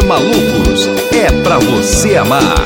malucos, é pra você amar.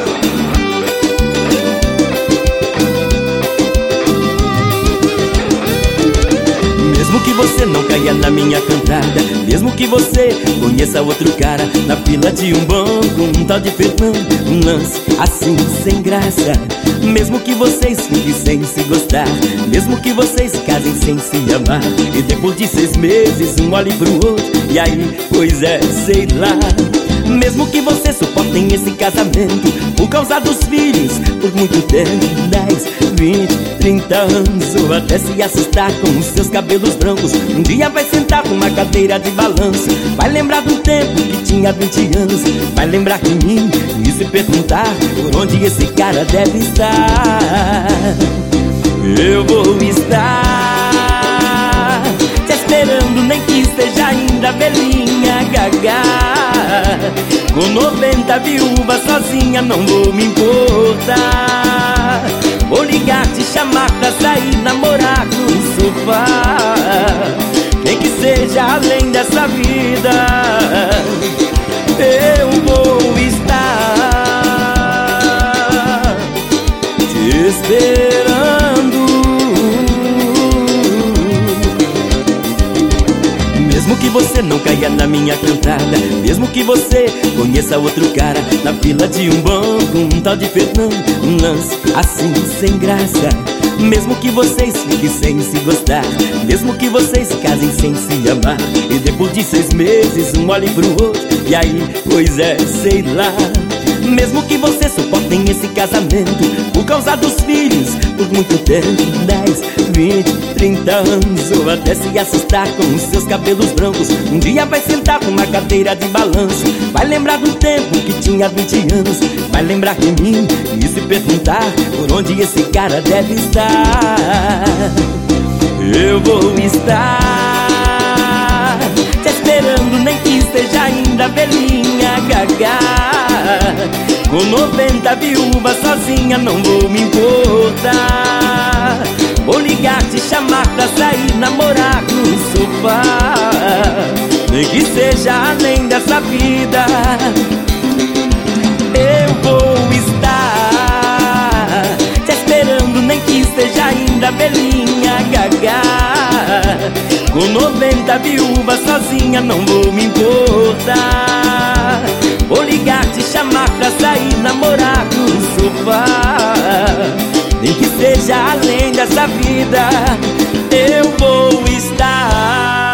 Mesmo que você não caia na minha cantada, mesmo que você conheça outro cara na fila de um banco, um tal de Fernando, um lance assim sem graça. Mesmo que vocês fiquem sem se gostar, mesmo que vocês casem sem se amar, e depois de 6 meses um olhe pro outro, e aí, pois é, sei lá. Mesmo que vocês suportem esse casamento por causa dos filhos por muito tempo, 10, 20, 30 anos, ou até se assustar com os seus cabelos brancos, um dia vai sentar numa cadeira de balanço, vai lembrar do tempo que tinha 20 anos, vai lembrar de mim e se perguntar por onde esse cara deve estar. Eu vou estar te esperando, nem que esteja ainda velhinha, gaga. Com 90 viúvas sozinha não vou me importar. Vou ligar, te chamar pra sair, namorar no sofá, nem que seja além dessa vida. Eu vou estar te esperando. Mesmo que você não caia na minha cantada, mesmo que você conheça outro cara na fila de um banco, um tal de Fernando, um lance assim sem graça. Mesmo que vocês fiquem sem se gostar, mesmo que vocês casem sem se amar, e depois de 6 meses um olhe pro outro, e aí, pois é, sei lá. Mesmo que vocês suportem esse casamento por causa dos filhos por muito tempo, 10, 20, 30 anos, ou até se assustar com os seus cabelos brancos, um dia vai sentar numa cadeira de balanço, vai lembrar do tempo que tinha 20 anos, vai lembrar de mim e se perguntar por onde esse cara deve estar. Eu vou estar te esperando, nem que esteja ainda velhinha, gaga. Com 90 viúvas sozinha não vou me importar. Vou ligar, te chamar pra sair, namorar no sofá, nem que seja além dessa vida. Eu vou estar te esperando, nem que esteja ainda velhinha, gaga. Com 90 viúvas sozinha não vou me importar. Vou ligar, te chamar pra sair, namorar no sofá, nem que seja além dessa vida. Eu vou estar